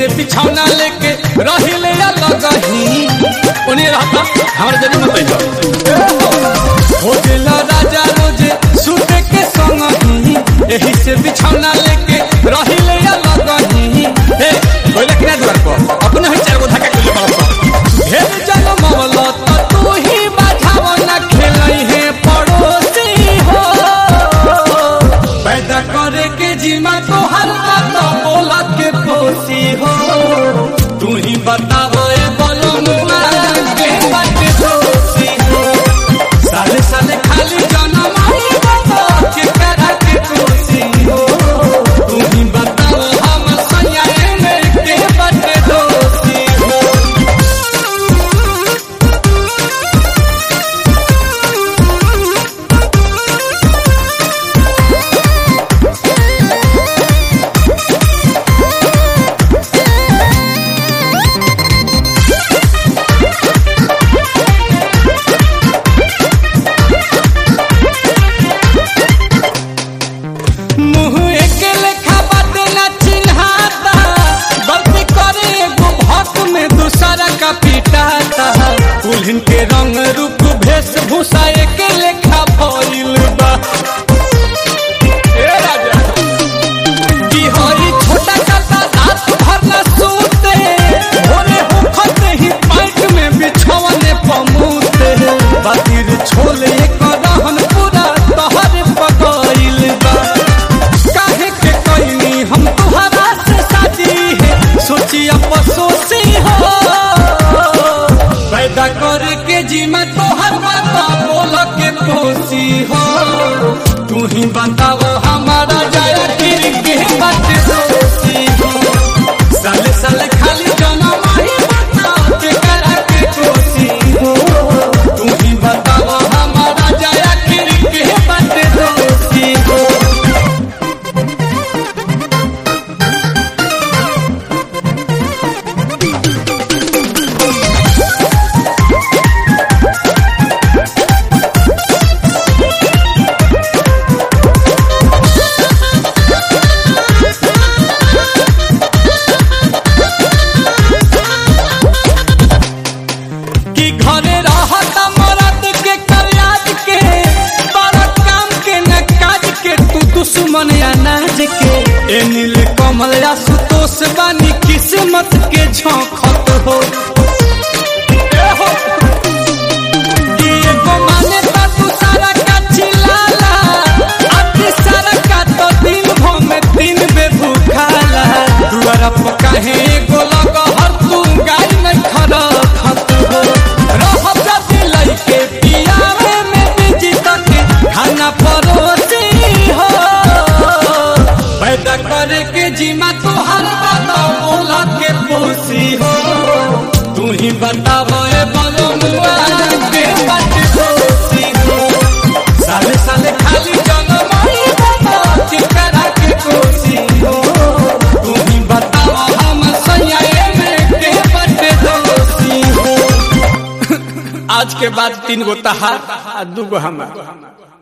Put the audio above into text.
से बिछौना लेके रहिले अलग ही उन्हें रहता हमारे जरी मत हो गेला राजा रोजे सुते के संग ही यही से बिछौना लेके रहिले अलग ही हे कोइला किना द्वार पर अपने ही चार गो धक्का के ले बाप ढेर जन मवला त तू ही बाझाव ना खेलई है पड़ोसी हो पैदा करे के जीमा तो हर बात बोला के पोसी हो तू ही बताओ ए बोलो मुआ के बात दोषी हो साले साले खाली जन्म आई बता के करा के दोषी हो तू ही बताओ हम सयाए में के बात दोषी हो दुल्हन के रंग रूप वेशभूषा एक लेखा भइल बा ए राजा की हई छोटा काता रात भर न सोते भोरे होखते ही पाइट में बिछौने पमूते बातिर छोले एक रहन पूरा तहर पगइल बा काहे के कइनी हम तुहरा से शादी है सोची अफसोसी हो पैदा करे के जीमा तो हर बात बोल के पोसी हो तू ही बताओ हमारा जाया फिर के बात दोषी हो साले साले खाली जन्म ही बता के करा के दोषी हो तू ही बताओ हमारा जाया फिर के बात दोषी हो घरे रहता मरद के कल्याण के बड़ा काम के न काज के तू दुश्मन अनाज के ए नील कमल या सुतोष बानी किस्मत के झोंकत हो एगो माने ता तू सारा का चिल्लाला अति सारा का तो दिन भर में दिन बे भूखाला दुआरा पर काहे एगो लग हर तू गाय नहीं खड़ा खत हो के पियावे में बिजी तक खाना परोसी हो पैदा करे के जीमा तो हर बात बोला के पोसी हो तू ही बताओ ए बोलो मुआ के बात दोषी हो साले साले खाली जन्म ही बता के करा के दोषी हो तू ही बताओ हम सयाए में के बात दोषी हो आज के बाद 3 गो तहार 2 गो हमार।